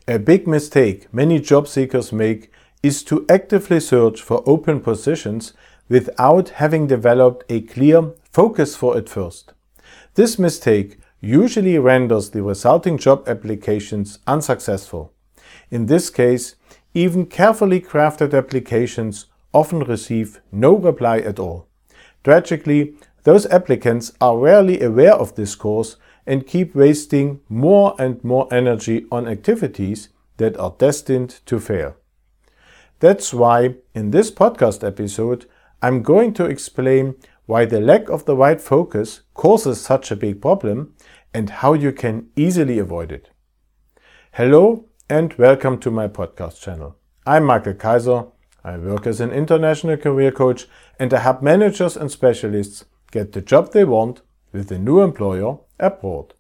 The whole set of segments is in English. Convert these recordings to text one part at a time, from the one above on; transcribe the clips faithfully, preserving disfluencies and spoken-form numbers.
A big mistake many job seekers make is to actively search for open positions without having developed a clear focus for it first. This mistake usually renders the resulting job applications unsuccessful. In this case, even carefully crafted applications often receive no reply at all. Tragically, those applicants are rarely aware of this course and keep wasting more and more energy on activities that are destined to fail. That's why in this podcast episode I'm going to explain why the lack of the right focus causes such a big problem and how you can easily avoid it. Hello and welcome to my podcast channel. I'm Michael Kaiser. I work as an international career coach and I help managers and specialists get the job they want with a new employer abroad.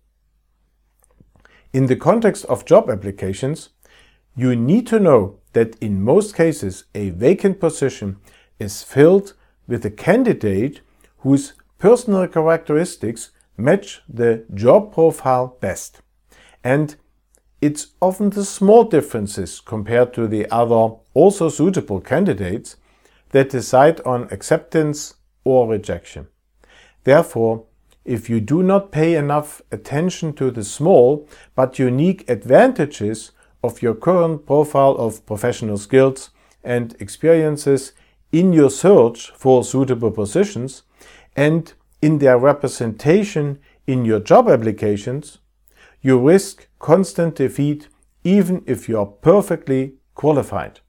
In the context of job applications, you need to know that in most cases a vacant position is filled with a candidate whose personal characteristics match the job profile best. And it's often the small differences compared to the other also suitable candidates that decide on acceptance or rejection. Therefore, if you do not pay enough attention to the small but unique advantages of your current profile of professional skills and experiences in your search for suitable positions and in their representation in your job applications, you risk constant defeat even if you are perfectly qualified.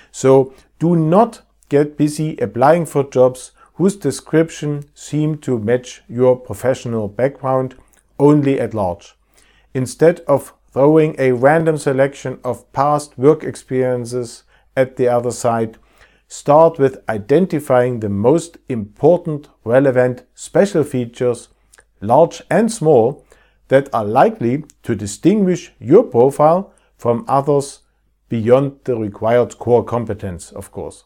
So do not get busy applying for jobs whose description seem to match your professional background only at large. Instead of throwing a random selection of past work experiences at the other side, start with identifying the most important, relevant, special features, large and small, that are likely to distinguish your profile from others beyond the required core competence, of course.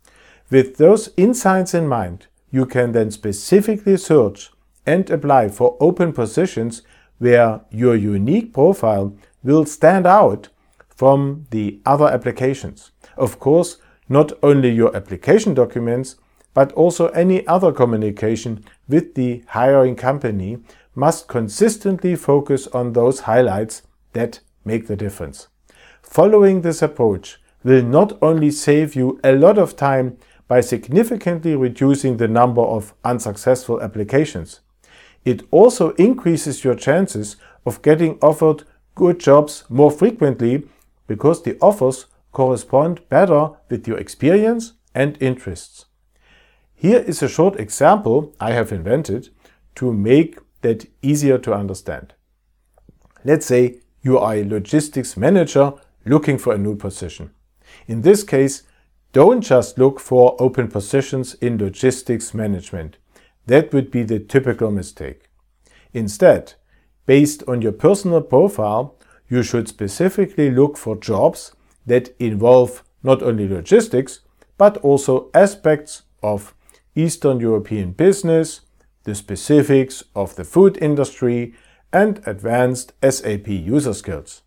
With those insights in mind, you can then specifically search and apply for open positions where your unique profile will stand out from the other applications. Of course, not only your application documents, but also any other communication with the hiring company must consistently focus on those highlights that make the difference. Following this approach will not only save you a lot of time by significantly reducing the number of unsuccessful applications, it also increases your chances of getting offered good jobs more frequently because the offers correspond better with your experience and interests. Here is a short example I have invented to make that easier to understand. Let's say you are a logistics manager looking for a new position. In this case, don't just look for open positions in logistics management. That would be the typical mistake. Instead, based on your personal profile, you should specifically look for jobs that involve not only logistics, but also aspects of Eastern European business, the specifics of the food industry, and advanced S A P user skills.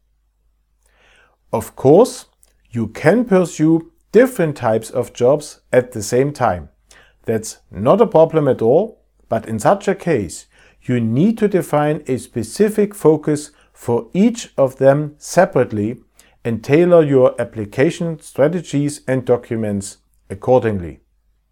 Of course, you can pursue different types of jobs at the same time. That's not a problem at all, but in such a case, you need to define a specific focus for each of them separately and tailor your application strategies and documents accordingly.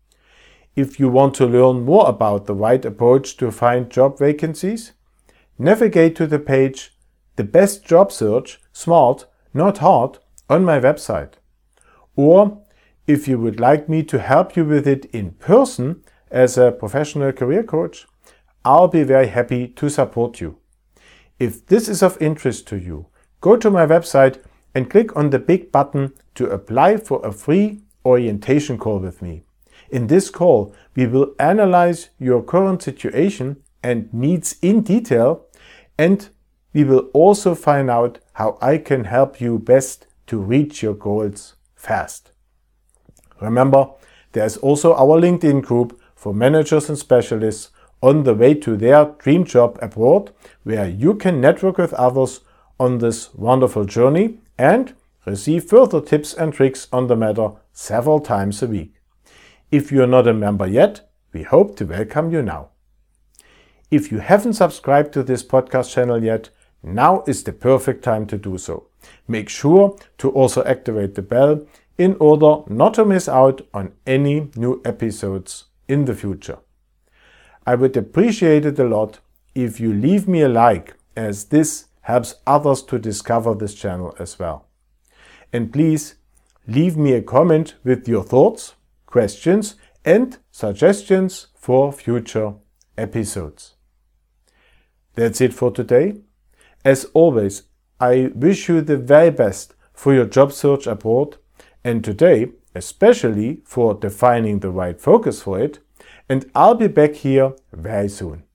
If you want to learn more about the right approach to find job vacancies, navigate to the page The Best Job Search, Smart, Not Hard, on my website. Or, if you would like me to help you with it in person as a professional career coach, I'll be very happy to support you. If this is of interest to you, go to my website and click on the big button to apply for a free orientation call with me. In this call, we will analyze your current situation and needs in detail, and we will also find out how I can help you best to reach your goals fast. Remember, there is also our LinkedIn group for managers and specialists on the way to their dream job abroad, where you can network with others on this wonderful journey and receive further tips and tricks on the matter several times a week. If you are not a member yet, we hope to welcome you now. If you haven't subscribed to this podcast channel yet, now is the perfect time to do so. Make sure to also activate the bell in order not to miss out on any new episodes in the future. I would appreciate it a lot if you leave me a like, as this helps others to discover this channel as well. And please leave me a comment with your thoughts, questions and suggestions for future episodes. That's it for today. As always, I wish you the very best for your job search abroad, and today especially for defining the right focus for it, and I'll be back here very soon.